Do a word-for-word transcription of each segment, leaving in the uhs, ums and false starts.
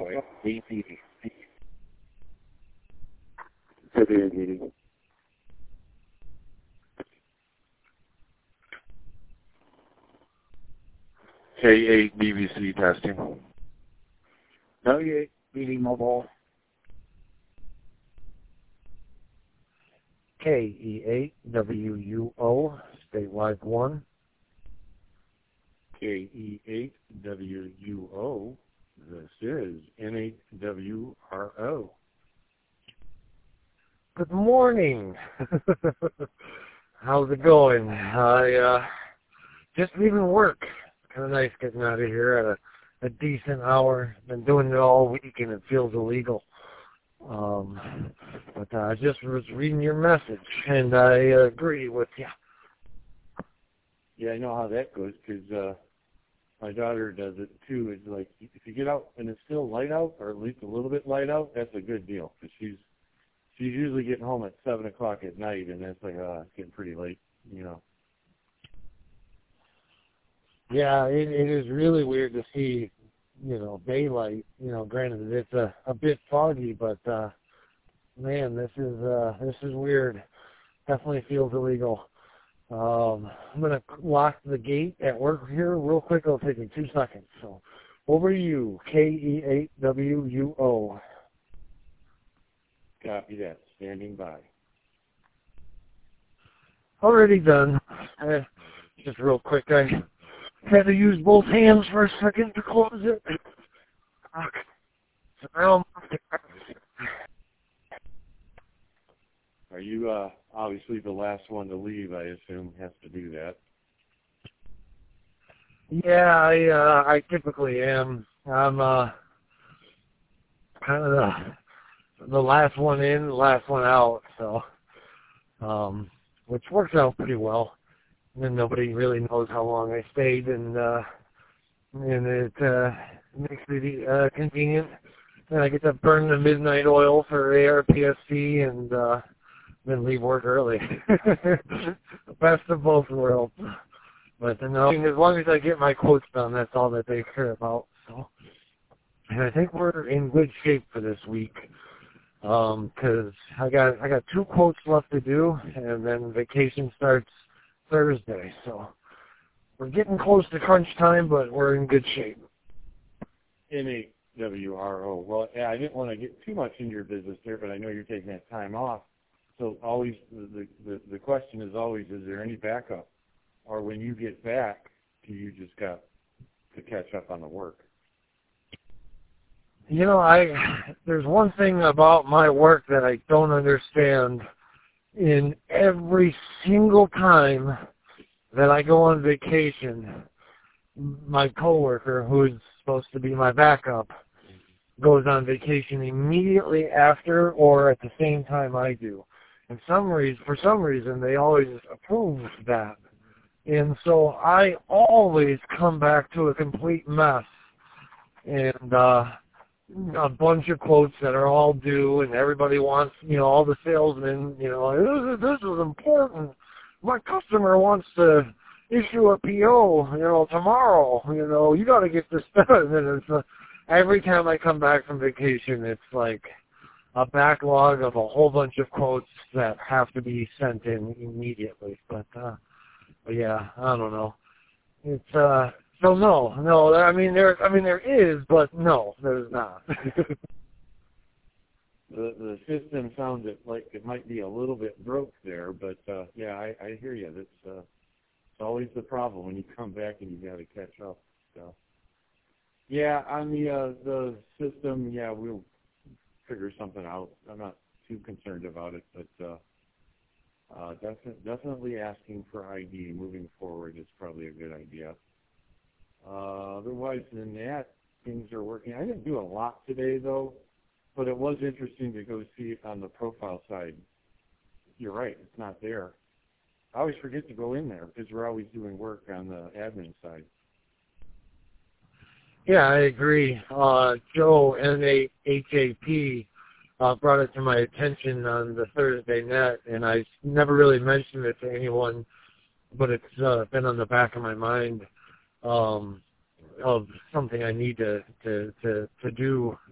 B B C. W. K eight B B C testing. W eight B B Mobile. K E eight W U O, statewide one. K E eight W U O, this is N eight W R O. Good morning. How's it going? I, uh, just leaving work. Kind of nice getting out of here at a, a decent hour. Been doing it all week and it feels illegal. Um, but uh, I just was reading your message and I uh, agree with you. Yeah, I know how that goes because uh, my daughter does it too. It's like if you get out and it's still light out, or at least a little bit light out, that's a good deal because she's she's usually getting home at seven o'clock at night, and that's like uh, it's getting pretty late, you know. Yeah, it, it is really weird to see, you know, daylight. You know, granted it's a, a bit foggy, but uh, man, this is uh, this is weird. Definitely feels illegal. Um, I'm gonna lock the gate at work here real quick. It'll take me two seconds. So, over to you, K E eight W U O. Copy that. Standing by. Already done. Uh, just real quick, I had to use both hands for a second to close it. Okay. So now I'm Are you uh, obviously the last one to leave? I assume has to do that. Yeah, I uh, I typically am. I'm uh, kind of the the last one in, the last one out. So, um, which works out pretty well. And then nobody really knows how long I stayed, and uh, and it uh, makes it uh, convenient. And I get to burn the midnight oil for A R P S C and uh, then leave work early. Best of both worlds. But you know, as long as I get my quotes done, that's all that they care about. So, and I think we're in good shape for this week. Um, 'cause I got I got two quotes left to do, and then vacation starts Thursday. So we're getting close to crunch time, but we're in good shape. N eight W R O. Well, yeah, I didn't want to get too much into your business there, but I know you're taking that time off. So always the the, the question is always, is there any backup? Or when you get back, do you just got to catch up on the work? You know, I there's one thing about my work that I don't understand. In every single time that I go on vacation, my coworker, who's supposed to be my backup, goes on vacation immediately after or at the same time I do. And some reason, for some reason, they always approve that. And so I always come back to a complete mess. And uh, a bunch of quotes that are all due, and everybody wants, you know, all the salesmen, you know, this is, this is important. My customer wants to issue a P O, you know, tomorrow. You know, you got to get this done. And it's uh, every time I come back from vacation, it's like a backlog of a whole bunch of quotes that have to be sent in immediately. But, uh, but yeah, I don't know. It's uh. So no, no. I mean there. I mean there is, but no, there's not. the the system sounds like it might be a little bit broke there, but uh, yeah, I, I hear you. That's uh, it's always the problem when you come back and you got to catch up. So yeah, on the uh, the system, yeah, we'll figure something out. I'm not too concerned about it, but uh, uh, definitely definitely asking for I D moving forward is probably a good idea. Uh, otherwise than that, things are working. I didn't do a lot today, though, but it was interesting to go see it on the profile side. You're right, it's not there. I always forget to go in there because we're always doing work on the admin side. Yeah, I agree. Uh, Joe, N A H A P, uh, brought it to my attention on the Thursday net, and I never really mentioned it to anyone, but it's uh, been on the back of my mind. Um, of something I need to, to, to, to do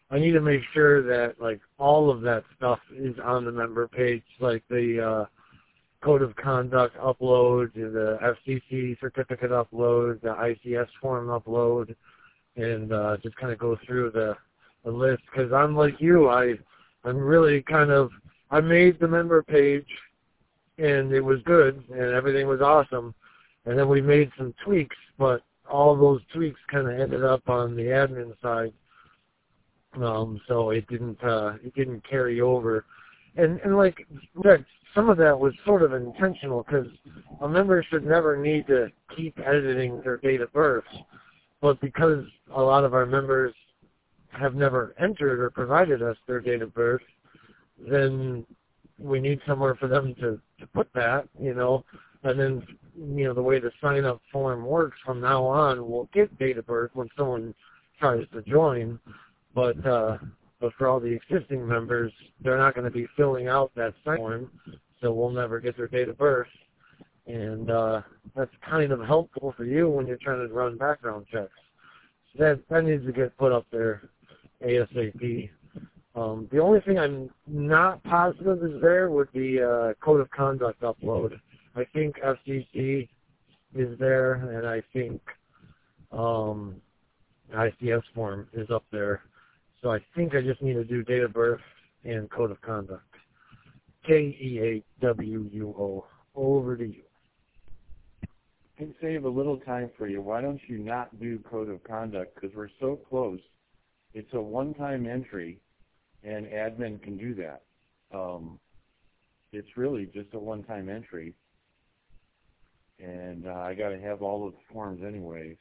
I need to make sure that like all of that stuff is on the member page, like the uh, code of conduct upload, the F C C certificate upload, the I C S form upload, and uh, just kind of go through the, the list. Because I'm like you, I I'm really kind of I made the member page, and it was good, and everything was awesome, and then we made some tweaks, but all those tweaks kind of ended up on the admin side. Um, so it didn't uh, it didn't carry over, and and like that, some of that was sort of intentional because a member should never need to keep editing their date of birth, but because a lot of our members have never entered or provided us their date of birth, then we need somewhere for them to, to put that, you know, and then you know the way the sign up form works from now on, we'll get date of birth when someone tries to join. But uh, but for all the existing members, they're not going to be filling out that sign form, so we'll never get their date of birth. And uh, that's kind of helpful for you when you're trying to run background checks. So that that needs to get put up there ASAP. Um, the only thing I'm not positive is there would be uh, code of conduct upload. I think F C C is there, and I think um, I C S form is up there. So I think I just need to do date of birth and code of conduct. K E A W U O. Over to you. Can save a little time for you. Why don't you not do code of conduct? Because we're so close. It's a one-time entry, and admin can do that. Um, it's really just a one-time entry, and uh, I got to have all of the forms anyways.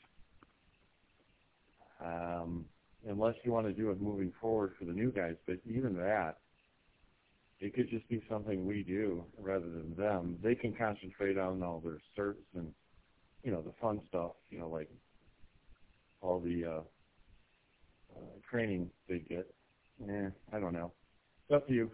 Um, unless you want to do it moving forward for the new guys, but even that, it could just be something we do rather than them. They can concentrate on all their certs and, you know, the fun stuff, you know, like all the uh, uh, training they get. Eh, I don't know. It's up to you.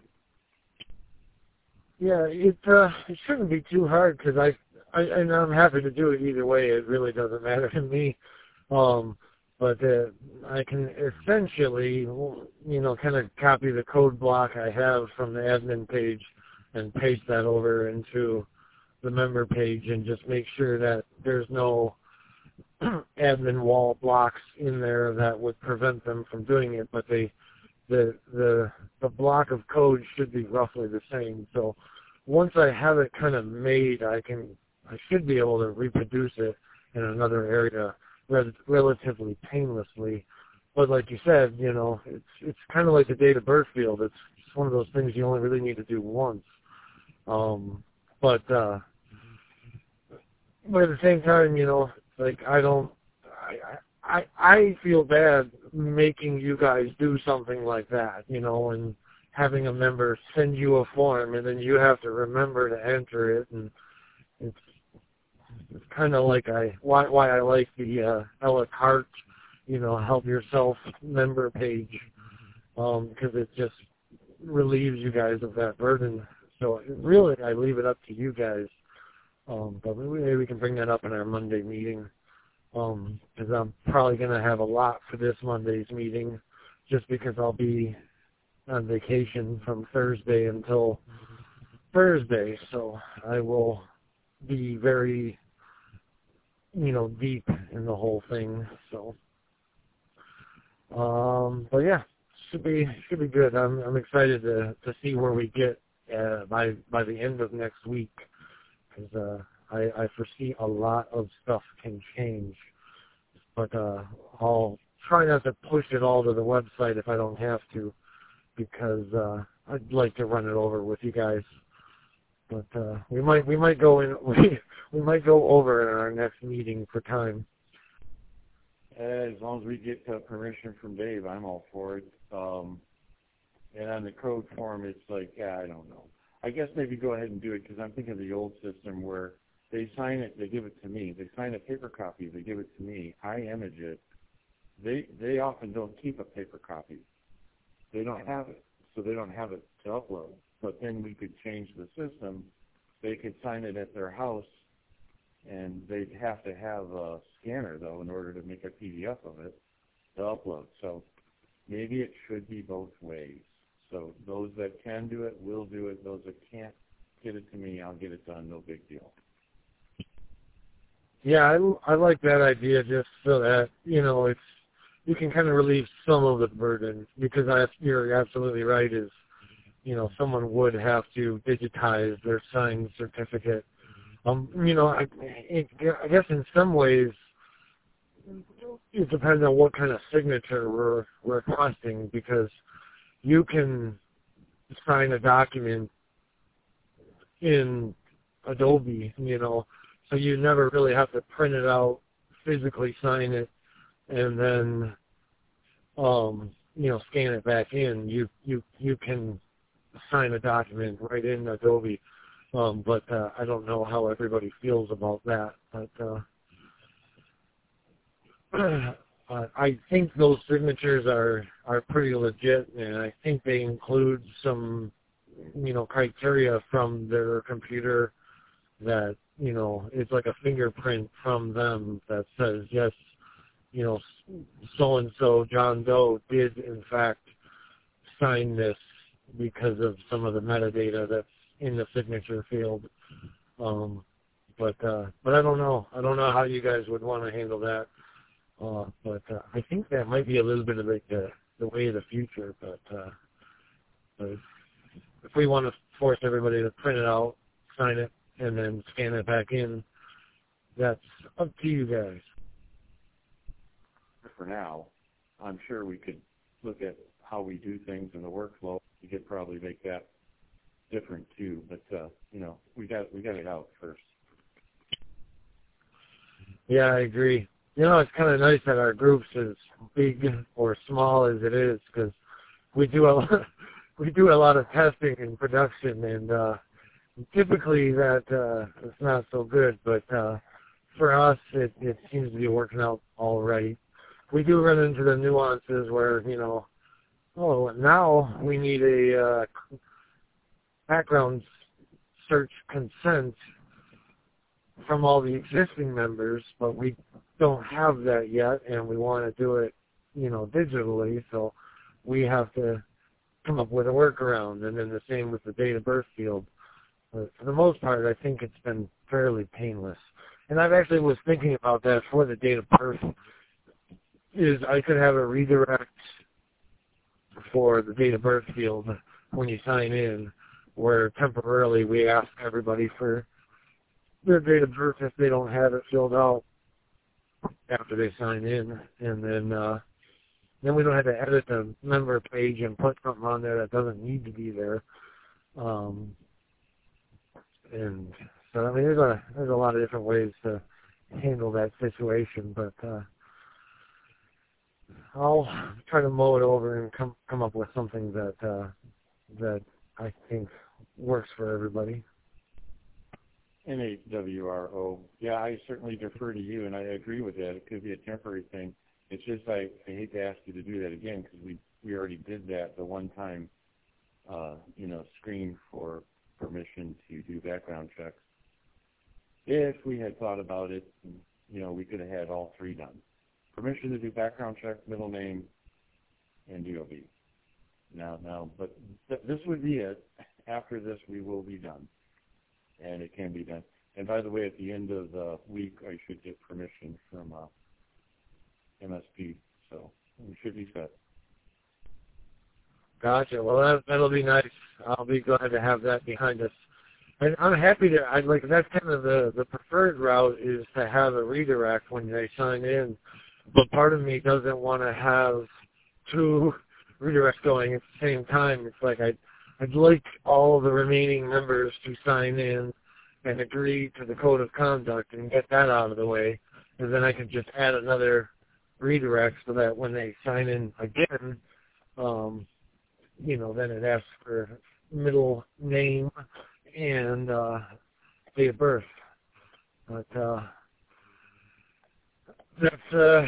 Yeah, it uh, it shouldn't be too hard because I, I and I'm happy to do it either way. It really doesn't matter to me. Um, but uh, I can essentially, you know, kind of copy the code block I have from the admin page and paste that over into the member page and just make sure that there's no admin wall blocks in there that would prevent them from doing it. But they, the the the block of code should be roughly the same. So once I have it kind of made, I can I should be able to reproduce it in another area rel- relatively painlessly. But like you said, you know, it's it's kind of like the date of birth field. It's, it's one of those things you only really need to do once. Um, but uh, but at the same time, you know, like I don't, I I I feel bad making you guys do something like that, you know, and having a member send you a form and then you have to remember to enter it, and it's it's kind of like I why why I like the uh, a la carte, you know, help yourself member page, um, because it just relieves you guys of that burden. So really, I leave it up to you guys. Um, but maybe we can bring that up in our Monday meeting, because um, I'm probably going to have a lot for this Monday's meeting, just because I'll be on vacation from Thursday until Thursday. So I will be very, you know, deep in the whole thing. So, um, but yeah, should be should be good. I'm I'm excited to to see where we get uh, by by the end of next week. Because uh, I, I foresee a lot of stuff can change, but uh, I'll try not to push it all to the website if I don't have to, because uh, I'd like to run it over with you guys. But uh, we might we might go in we, we might go over in our next meeting for time. As long as we get uh, permission from Dave, I'm all for it. Um, and on the code form, it's like, yeah, I don't know. I guess maybe go ahead and do it, because I'm thinking of the old system where they sign it, they give it to me. They sign a paper copy, they give it to me. I image it. They they often don't keep a paper copy. They don't have it, so they don't have it to upload. But then we could change the system. They could sign it at their house, and they'd have to have a scanner, though, in order to make a P D F of it to upload. So maybe it should be both ways. So those that can do it will do it. Those that can't, get it to me. I'll get it done. No big deal. Yeah, I, I like that idea just so that, you know, it's, you can kind of relieve some of the burden because I, you're absolutely right is, you know, someone would have to digitize their signed certificate. Um, you know, I, it, I guess in some ways it depends on what kind of signature we're requesting because you can sign a document in Adobe, you know, so you never really have to print it out, physically sign it, and then, um, you know, scan it back in. You you you can sign a document right in Adobe, um, but uh, I don't know how everybody feels about that. But uh, uh, I think those signatures are are pretty legit, and I think they include some, you know, criteria from their computer that, you know, it's like a fingerprint from them that says, yes, you know, so-and-so, John Doe, did in fact sign this because of some of the metadata that's in the signature field. Um, but uh, but I don't know. I don't know how you guys would want to handle that. Uh, but uh, I think that might be a little bit of like the, the way of the future. But, uh, but if we want to force everybody to print it out, sign it, and then scan it back in, that's up to you guys. For now, I'm sure we could look at how we do things in the workflow. We could probably make that different too. But uh, you know, we got we got it out first. Yeah, I agree. You know, it's kind of nice that our group's as big or small as it is because we do a lot, we do a lot of testing and production, and uh, typically that uh, it's not so good. But uh, for us, it, it seems to be working out all right. We do run into the nuances where, you know, oh, now we need a uh, background search consent from all the existing members, but we don't have that yet, and we want to do it, you know, digitally, so we have to come up with a workaround, and then the same with the date of birth field. But for the most part, I think it's been fairly painless. And I've actually was thinking about that for the date of birth, is I could have a redirect for the date of birth field when you sign in, where temporarily we ask everybody for their date of birth if they don't have it filled out after they sign in, and then uh, then we don't have to edit the member page and put something on there that doesn't need to be there. Um, and so I mean, there's a there's a lot of different ways to handle that situation, but uh, I'll try to mull it over and come come up with something that uh, that I think works for everybody. N H W R O. Yeah, I certainly defer to you, and I agree with that. It could be a temporary thing. It's just I, I hate to ask you to do that again because we, we already did that the one time, uh, you know, screen for permission to do background checks. If we had thought about it, you know, we could have had all three done. Permission to do background check, middle name, and D O B. Now, now, but th- this would be it. After this, we will be done. And it can be done. And by the way, at the end of the week, I should get permission from uh, M S P, so we should be set. Gotcha. Well, that, that'll be nice. I'll be glad to have that behind us. And I'm happy to. I like that's kind of the the preferred route is to have a redirect when they sign in. But part of me doesn't want to have two redirects going at the same time. It's like I. I'd like all the remaining members to sign in and agree to the code of conduct and get that out of the way, and then I can just add another redirect so that when they sign in again, um, you know, then it asks for middle name and uh, date of birth. But uh, that's uh,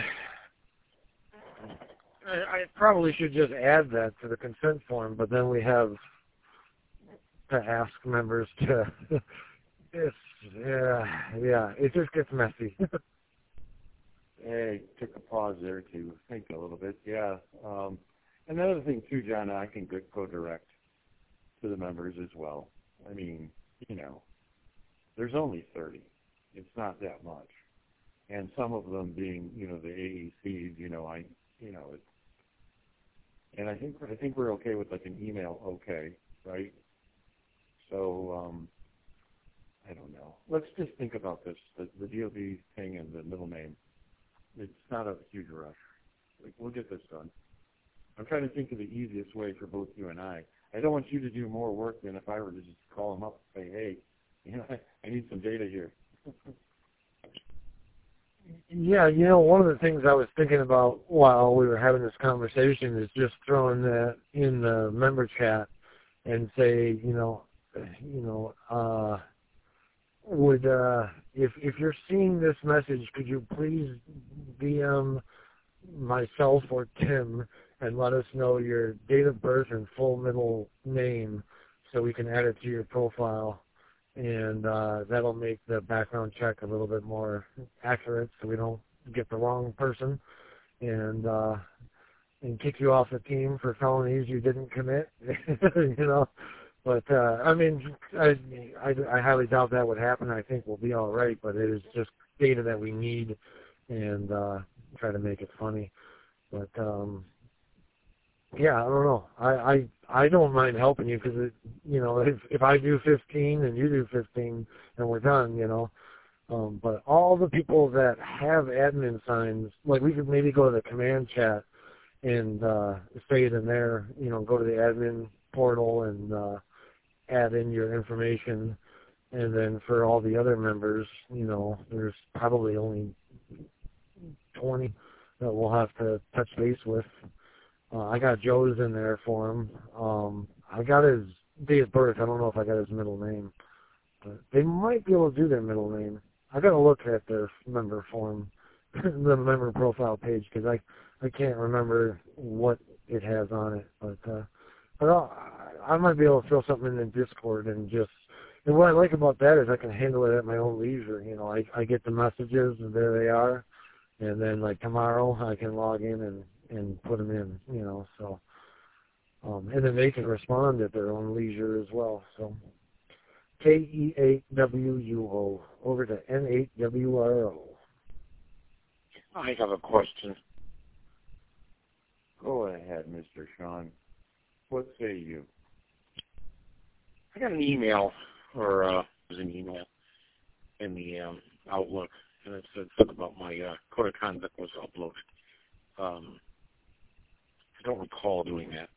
I, I probably should just add that to the consent form, but then we have to ask members to, it's, yeah, yeah, it just gets messy. Hey, took a pause there to think a little bit. Yeah, um, another thing too, John, I can go, go direct to the members as well. I mean, you know, there's only thirty. It's not that much. And some of them being, you know, the A E Cs, you know, I, you know, it's, and I think, I think we're okay with like an email okay, right? So, um, I don't know. Let's just think about this, the, the D O B thing and the middle name. It's not a huge rush. Like, we'll get this done. I'm trying to think of the easiest way for both you and I. I don't want you to do more work than if I were to just call them up and say, hey, you know, I, I need some data here. Yeah, you know, one of the things I was thinking about while we were having this conversation is just throwing that in the member chat and say, you know, you know, uh, would uh, if if you're seeing this message, could you please D M myself or Tim and let us know your date of birth and full middle name so we can add it to your profile. And uh, that'll make the background check a little bit more accurate, so we don't get the wrong person and uh, and kick you off the team for felonies you didn't commit. You know, but uh, I mean, I, I I highly doubt that would happen. I think we'll be all right, but it is just data that we need, and uh, try to make it funny. But um, yeah, I don't know. I, I I don't mind helping you because, you know, if if I do fifteen and you do fifteen and we're done, you know. Um, but all the people that have admin signs, like we could maybe go to the command chat and uh, say it in there, you know, go to the admin portal and uh, add in your information. And then for all the other members, you know, there's probably only twenty that we'll have to touch base with. Uh, I got Joe's in there for him. Um, I got his date of birth. I don't know if I got his middle name. But they might be able to do their middle name. I got to look at their member form, the member profile page, because I, I can't remember what it has on it. But, uh, but I'll, I might be able to throw something in the Discord and just, and what I like about that is I can handle it at my own leisure. You know, I, I get the messages and there they are. And then like tomorrow I can log in and, and put them in, you know, so, um, and then they can respond at their own leisure as well. So K E eight W U O over to N eight W R O. I have a question. Go ahead, Mister Sean. What say you? I got an email, or uh, it was an email in the um, Outlook, and it said something about my uh, code of conduct was uploaded. Um, I don't recall doing that.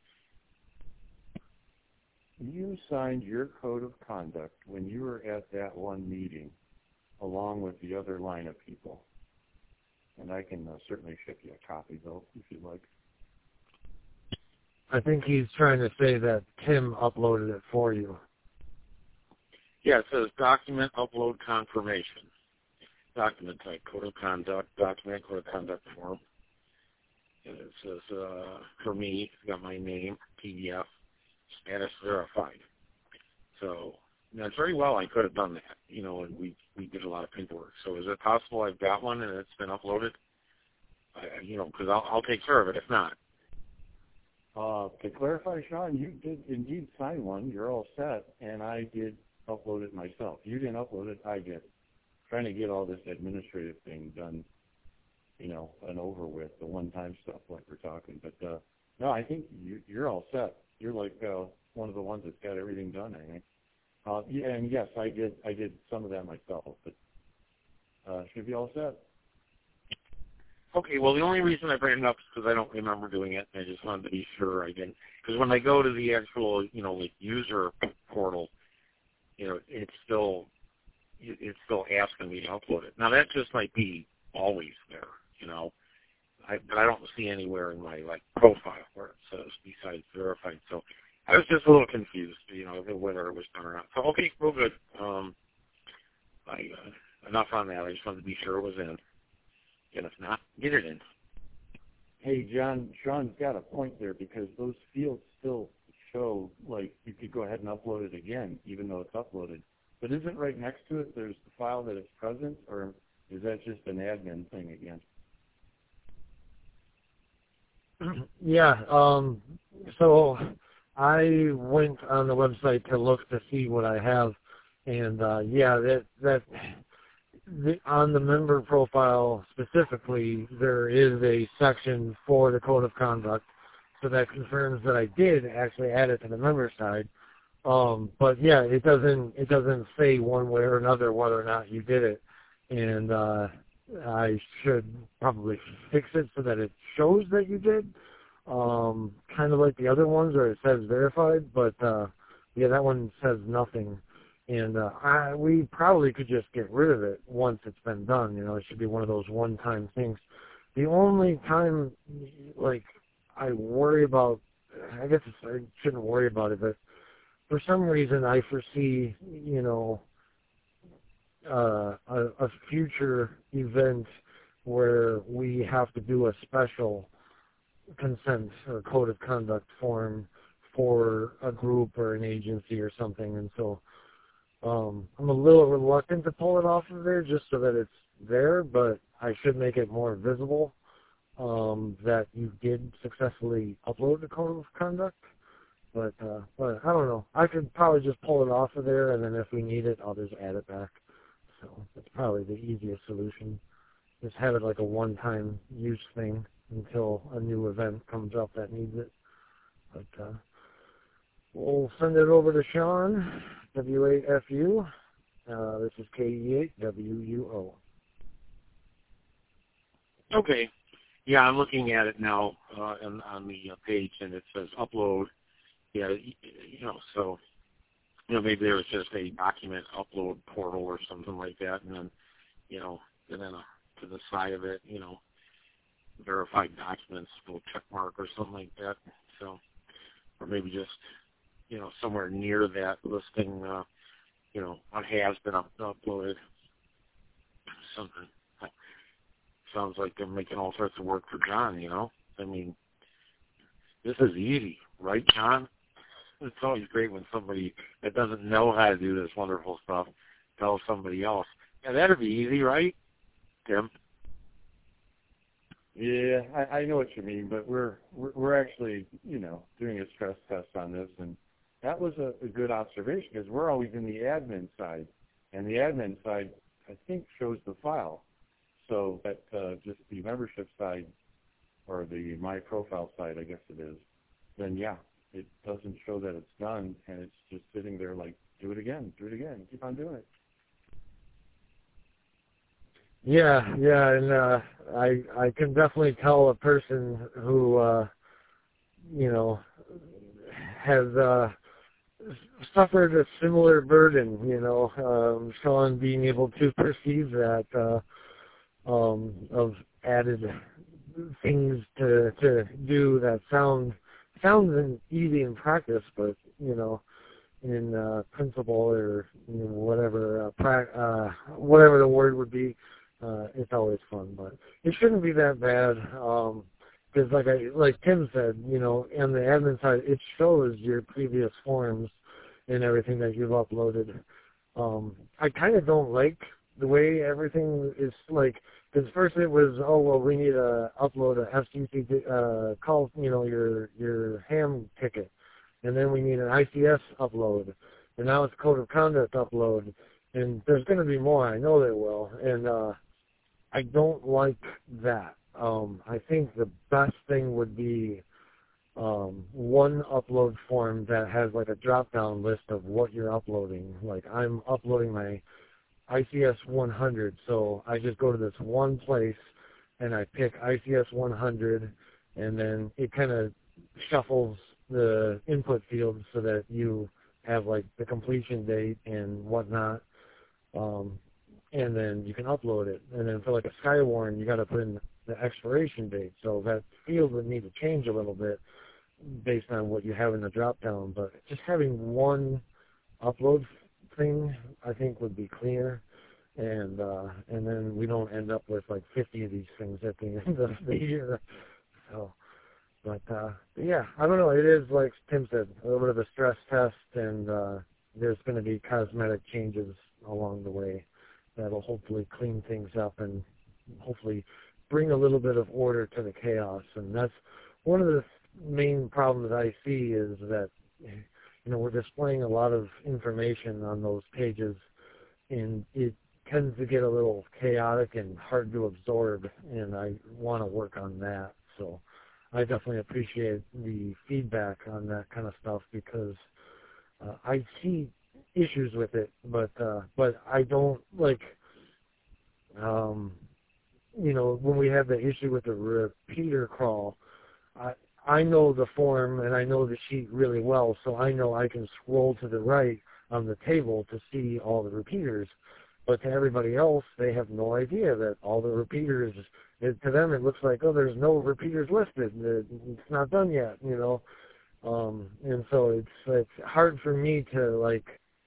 You signed your code of conduct when you were at that one meeting, along with the other line of people. And I can uh, certainly ship you a copy, though, if you'd like. I think he's trying to say that Tim uploaded it for you. Yeah, it says document upload confirmation. Document type, code of conduct, document code of conduct form. And it says, uh, for me, it's got my name, P D F, status verified. So, you know, it's very well I could have done that, you know, and we, we did a lot of paperwork. So is it possible I've got one and it's been uploaded? I, you know, because I'll, I'll take care of it if not. Uh, to clarify, Sean, you did indeed sign one. You're all set, and I did upload it myself. You didn't upload it, I did. Trying to get all this administrative thing done, you know, and over with, the one-time stuff like we're talking. But, uh, no, I think you, you're all set. You're like uh, one of the ones that's got everything done, I think. Uh, yeah, and yes, I did I did some of that myself, but uh, should be all set. Okay, well, the only reason I bring it up is because I don't remember doing it, and I just wanted to be sure I didn't. Because when I go to the actual, you know, like user portal, you know, it's still it's still asking me to upload it. Now, that just might be always there, you know, I, but I don't see anywhere in my, like, profile where it says besides verified. So I was just a little confused, you know, whether it was done or not. So, okay, real good. Um, I, uh, enough on that. I just wanted to be sure it was in. And if not, get it in. Hey, John, Sean's got a point there because those fields still show, like, you could go ahead and upload it again, even though it's uploaded. But isn't right next to it, there's the file that it's present, or is that just an admin thing again? Yeah, um, so I went on the website to look to see what I have, and uh, yeah, that that the, on the member profile specifically, there is a section for the code of conduct, so that confirms that I did actually add it to the member side. Um, but yeah, it doesn't it doesn't say one way or another whether or not you did it, and uh, I should probably fix it so that it shows that you did. Um, kind of like the other ones where it says verified, but uh, yeah, that one says nothing. And uh, I, we probably could just get rid of it once it's been done. You know, it should be one of those one-time things. The only time, like, I worry about, I guess it's, I shouldn't worry about it, but for some reason I foresee, you know, uh, a, a future event where we have to do a special consent or code of conduct form for a group or an agency or something, and so um, I'm a little reluctant to pull it off of there just so that it's there, but I should make it more visible um, that you did successfully upload the code of conduct. But uh, but I don't know. I could probably just pull it off of there, and then if we need it, I'll just add it back. So that's probably the easiest solution. Just have it like a one-time use thing until a new event comes up that needs it. But uh, we'll send it over to Sean, W eight F U. Uh, this is K E eight W U O. Okay. Yeah, I'm looking at it now uh, on, on the uh, page, and it says upload. Yeah, y- you know, so, you know, maybe there was just a document upload portal or something like that, and then, you know, and then uh, to the side of it, you know, verified documents, little check mark or something like that. So, or maybe just, you know, somewhere near that listing, uh, you know, what has been up- uploaded. Something. Sounds like I'm making all sorts of work for John, you know. I mean, this is easy, right, John? It's always great when somebody that doesn't know how to do this wonderful stuff tells somebody else, yeah, that'd be easy, right, Tim? Yeah, I, I know what you mean, but we're, we're we're actually, you know, doing a stress test on this, and that was a, a good observation because we're always in the admin side, and the admin side, I think, shows the file. So that uh, just the membership side, or the my profile side, I guess it is, then yeah, it doesn't show that it's done, and it's just sitting there like, do it again, do it again, keep on doing it. Yeah, yeah, and uh, I I can definitely tell a person who uh, you know has uh, suffered a similar burden. You know, um, Sean being able to perceive that uh, um, of added things to to do that sound sounds easy in practice, but you know, in uh, principle or you know, whatever uh, pra- uh, whatever the word would be. Uh, it's always fun, but it shouldn't be that bad. Um, because like I, like Tim said, you know, on the admin side, it shows your previous forms and everything that you've uploaded. Um, I kind of don't like the way everything is like. Because first it was, oh well, we need to upload a F C C uh, call, you know, your your ham ticket, and then we need an I C S upload, and now it's code of conduct upload, and there's going to be more. I know there will, and uh, I don't like that. Um, I think the best thing would be um, one upload form that has like a drop-down list of what you're uploading. Like I'm uploading my I C S one hundred, so I just go to this one place and I pick I C S one hundred, and then it kind of shuffles the input fields so that you have like the completion date and whatnot. Um, and then you can upload it. And then for like a Skywarn, you got to put in the expiration date. So that field would need to change a little bit based on what you have in the drop-down. But just having one upload thing, I think, would be clear. And uh, and then we don't end up with like fifty of these things at the end of the year. So, but uh, yeah, I don't know. It is, like Tim said, a little bit of a stress test, and uh, there's going to be cosmetic changes along the way that'll hopefully clean things up and hopefully bring a little bit of order to the chaos. And that's one of the main problems I see is that, you know, we're displaying a lot of information on those pages, and it tends to get a little chaotic and hard to absorb, and I want to work on that. So I definitely appreciate the feedback on that kind of stuff, because uh, I see issues with it, but uh, but I don't, like, um, you know, when we have the issue with the repeater crawl, I, I know the form and I know the sheet really well, so I know I can scroll to the right on the table to see all the repeaters. But to everybody else, they have no idea that all the repeaters, it, to them it looks like, oh, there's no repeaters listed. It's not done yet, you know. Um, and so it's, it's hard for me to, like,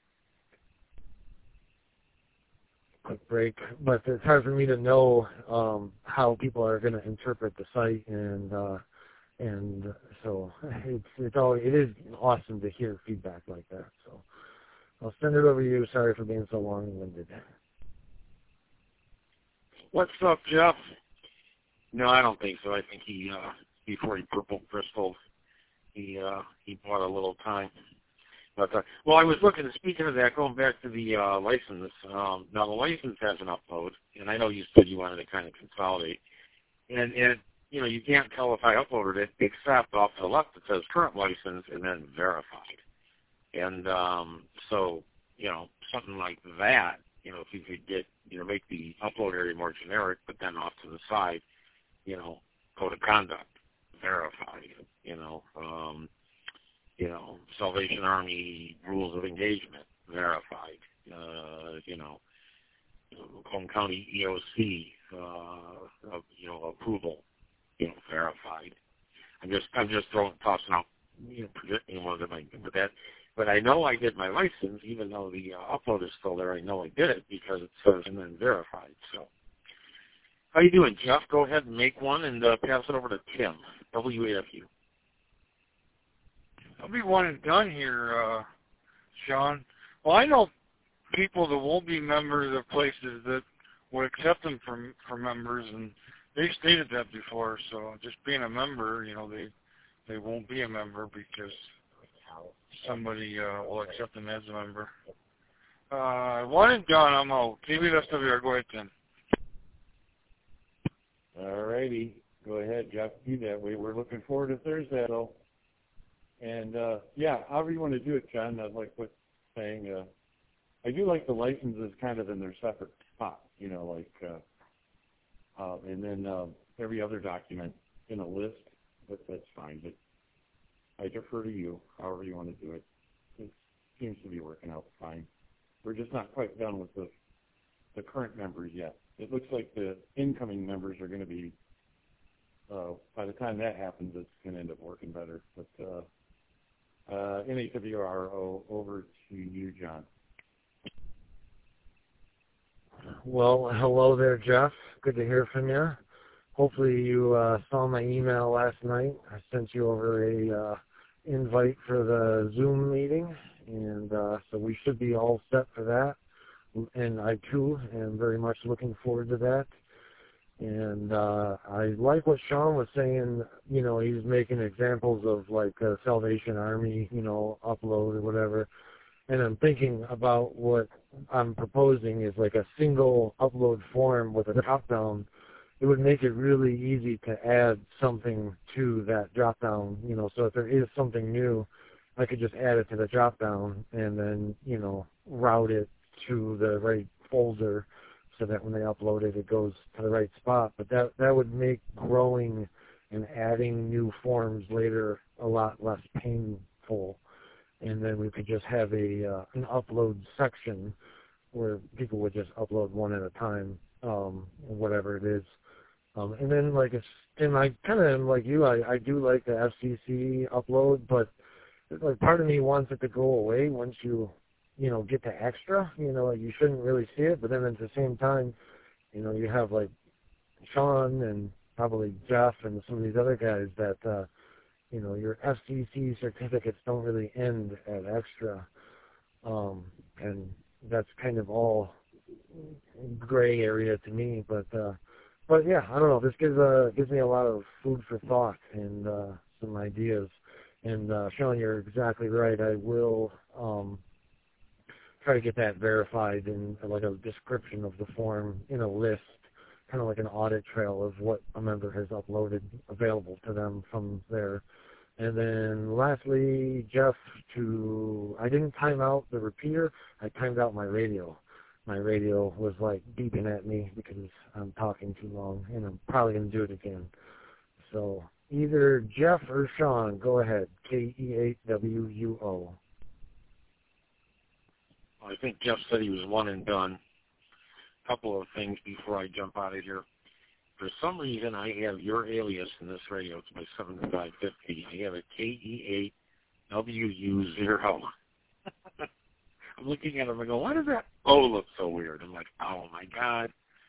quick break, but it's hard for me to know um, how people are going to interpret the site, and uh, and so it's it's always, it is awesome to hear feedback like that. So I'll send it over to you. Sorry for being so long-winded. What's up, Jeff? No, I don't think so. I think he uh, before he purple crystalled, he uh, he bought a little time. But, uh, well, I was looking, speaking of that, going back to the uh, license, um, now the license has an upload, and I know you said you wanted to kind of consolidate, and, and you know, you can't tell if I uploaded it, except off to the left it says current license and then verified. And um, so, you know, something like that, you know, if you could get, you know, make the upload area more generic, but then off to the side, you know, code of conduct, verified, you know, um, you know, Salvation Army rules of engagement, verified, uh, you know, Macomb County E O C, uh, you know, approval, you know, verified. I'm just, I'm just throwing, tossing out, you know, predicting what I do with that. But I know I did my license, even though the uh, upload is still there. I know I did it because it says and then verified. So, how you doing, Jeff? Go ahead and make one and uh, pass it over to Tim, W A F U. I'll be one and done here, uh, Sean. Well, I know people that won't be members of places that will accept them for, for members, and they've stated that before. So just being a member, you know, they they won't be a member because somebody uh, will accept them as a member. Uh, one and done, I'm out. K B S W R, go ahead, Tim. All righty. Go ahead, Jeff. Do that way. We're looking forward to Thursday, though. And, uh, yeah, however you want to do it, John, I like what you're saying. Uh, I do like the licenses kind of in their separate spot, you know, like, uh, uh, and then uh, every other document in a list, but that's fine. But I defer to you, however you want to do it. It seems to be working out fine. We're just not quite done with the the current members yet. It looks like the incoming members are going to be, uh, by the time that happens, it's going to end up working better. But uh, uh, N H W R O, over to you, John. Well, hello there, Jeff. Good to hear from you. Hopefully you uh, saw my email last night. I sent you over a uh, invite for the Zoom meeting, and uh, so we should be all set for that. And I, too, am very much looking forward to that. And uh, I like what Sean was saying. You know, he's making examples of, like, a Salvation Army, you know, upload or whatever. And I'm thinking about what I'm proposing is like a single upload form with a drop-down. It would make it really easy to add something to that drop-down, you know, so if there is something new, I could just add it to the drop-down and then, you know, route it to the right folder so that when they upload it, it goes to the right spot. But that, that would make growing and adding new forms later a lot less painful. And then we could just have a uh, an upload section where people would just upload one at a time, um, whatever it is. Um, and then, like, it's, and I kind of am like you. I, I do like the F C C upload, but like part of me wants it to go away once you, you know, get to extra. You know, like you shouldn't really see it, but then at the same time, you know, you have like Sean and probably Jeff and some of these other guys that. Uh, You know, your F C C certificates don't really end at extra, um, and that's kind of all gray area to me. But uh, but yeah, I don't know. This gives uh gives me a lot of food for thought and uh, some ideas. And uh, Sean, you're exactly right. I will um, try to get that verified in like a description of the form in a list, kind of like an audit trail of what a member has uploaded available to them from there. And then lastly, Jeff, to I didn't time out the repeater. I timed out my radio. My radio was like beeping at me because I'm talking too long, and I'm probably going to do it again. So either Jeff or Sean, go ahead. K E eight W U O. I think Jeff said he was one and done. A couple of things before I jump out of here. For some reason, I have your alias in this radio. It's my seventy-five fifty. I have a K E eight W U zero. I'm looking at him and go, why does that O look so weird? I'm like, oh, my God.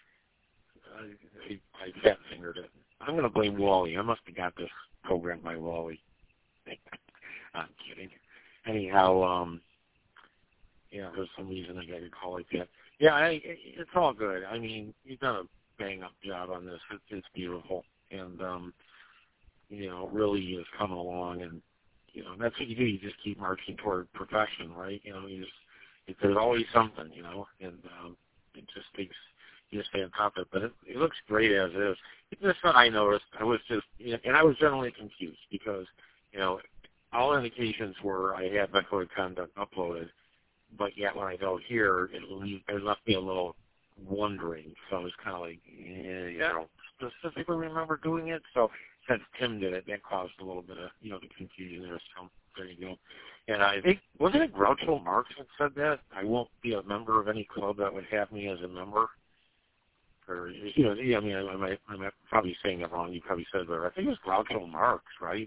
I, I fat-fingered it. I'm going to blame Wally. I must have got this programmed by Wally. I'm kidding. Anyhow, um, yeah, for some reason I got your call like that. Yeah, I, it's all good. I mean, you've done a bang-up job on this. It's, it's beautiful. And, um, you know, really has come along. And, you know, that's what you do. You just keep marching toward perfection, right? You know, you just, it, there's always something, you know, and um, it just takes, you just stay on top of it. But it, it looks great as is. It's just what I noticed. I was just, you know, and I was generally confused because, you know, all indications were I had my code of conduct uploaded, but yet when I go here, it, it left me a little wondering. So I was kind of like, yeah, I don't specifically remember doing it. So since Tim did it, that caused a little bit of, you know, the confusion there. So there you go. And I think, wasn't it Groucho Marx that said that? I won't be a member of any club that would have me as a member. Or, you know, yeah, I mean, I, I might, I'm probably saying it wrong. You probably said it, but I think it was Groucho Marx, right?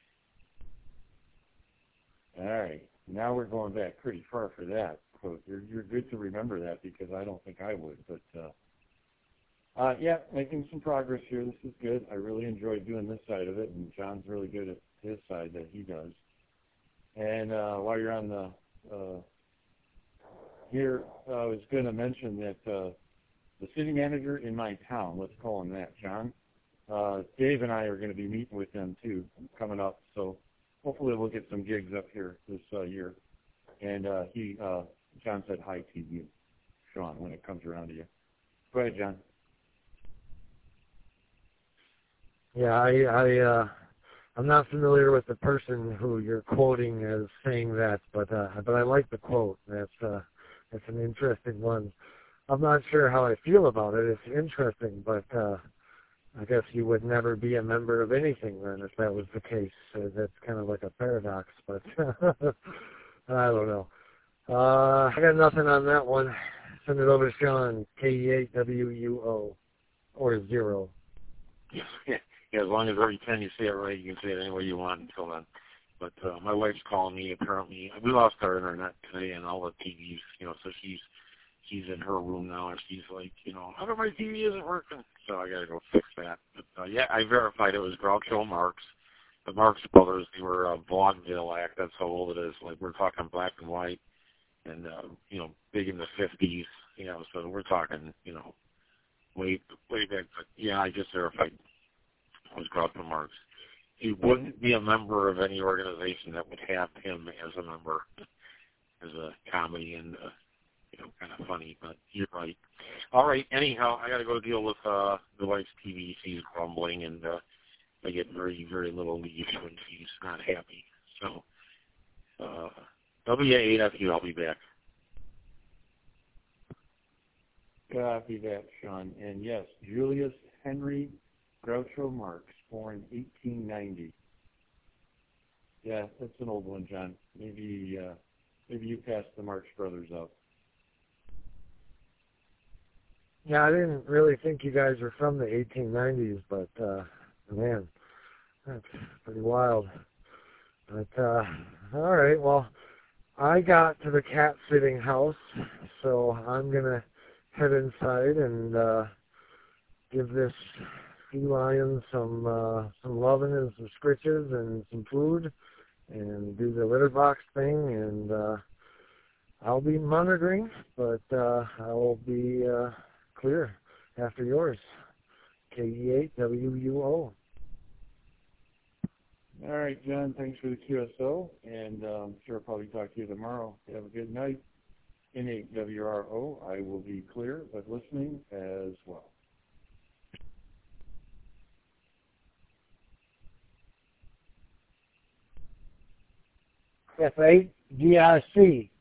All right. Now we're going back pretty far for that. So you're, you're good to remember that because I don't think I would. But, uh, uh, yeah, making some progress here. This is good. I really enjoyed doing this side of it, and John's really good at his side that he does. And uh, while you're on the uh, here, uh, I was going to mention that uh, the city manager in my town, let's call him that, John, uh, Dave and I are going to be meeting with them, too, coming up. So hopefully we'll get some gigs up here this uh, year. And uh, he, uh, John said hi to you, Sean, when it comes around to you. Go ahead, John. Yeah, I, I, uh, I'm not familiar with the person who you're quoting as saying that, but uh, but I like the quote. That's uh, that's an interesting one. I'm not sure how I feel about it. It's interesting, but uh, I guess you would never be a member of anything then if that was the case. So that's kind of like a paradox, but I don't know. Uh, I got nothing on that one. Send it over to Sean, K E eight W U O, or zero. Yeah. Yeah, as long as every time you say it right, you can say it any way you want until then. But uh, my wife's calling me. Apparently, we lost our internet today and all the T Vs. You know, so she's she's in her room now, and she's like, you know, how come my T V isn't working? So I got to go fix that. But uh, yeah, I verified it was Groucho Marx. The Marx Brothers. They were a vaudeville act. That's how old it is. Like we're talking black and white, and uh, you know, big in the fifties. You know, so we're talking, you know, way way back. But yeah, I just verified. Was Groucho Marx. He wouldn't be a member of any organization that would have him as a member, as a comedy and, uh, you know, kind of funny, but you're right. All right, anyhow, I got to go deal with uh, the wife's T V. She's grumbling, and uh, I get very, very little leave when she's not happy. So, uh, W A eight F U, I'll be back. Copy that, Sean. And yes, Julius Henry Groucho Marx, born eighteen ninety. Yeah, that's an old one, John. Maybe uh, maybe you passed the Marx Brothers up. Yeah, I didn't really think you guys were from the eighteen nineties, but uh, man, that's pretty wild. But uh, all right, well, I got to the cat sitting house, so I'm gonna head inside and uh, give this sea lion some uh, some loving and some scritches and some food, and do the litter box thing, and uh, I'll be monitoring, but uh, I will be uh, clear after yours. K E eight W U O. All right, John, thanks for the Q S O, and uh, I'm sure I'll probably talk to you tomorrow. Have a good night. N eight W R O, I will be clear, but listening as well. F eight G I C.